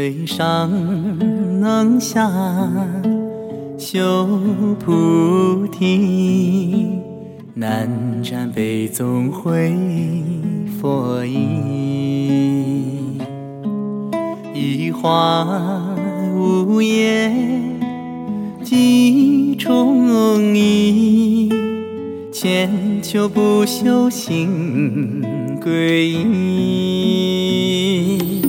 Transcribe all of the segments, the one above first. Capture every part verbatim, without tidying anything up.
未上能下，修菩提，南瞻北宗会佛意。一花无叶，几重意，千秋不朽心归依。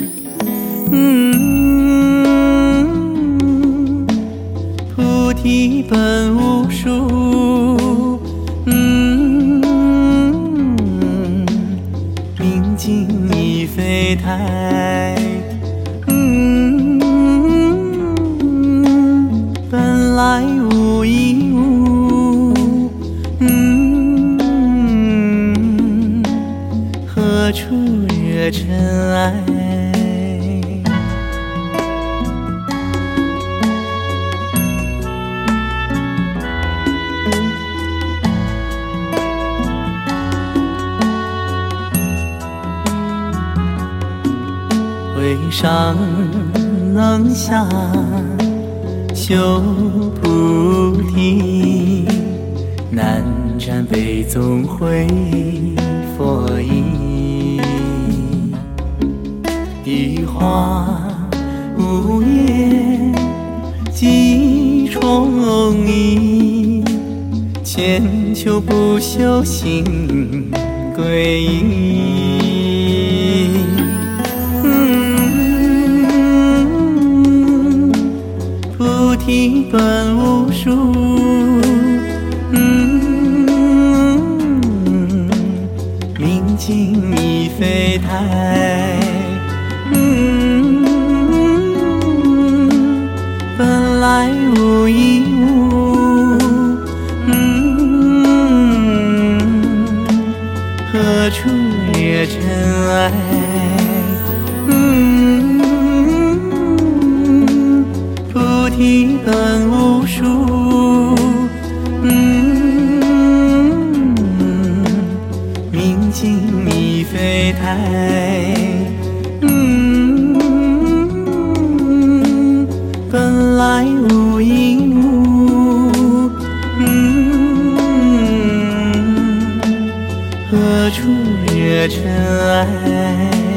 嗯，菩提本无树，嗯，明镜亦非台，嗯，本来无一物，嗯，何处惹尘埃？未上能下，修菩提，南瞻北宗会佛意。一花无叶，几重意，千秋不朽心归依。菩提本无树，嗯，明镜亦非台，嗯，本来无一物，嗯，何处惹尘埃？嗯，菩提本无树，嗯，明镜亦非台，嗯，本来无一物，嗯，何处惹尘埃？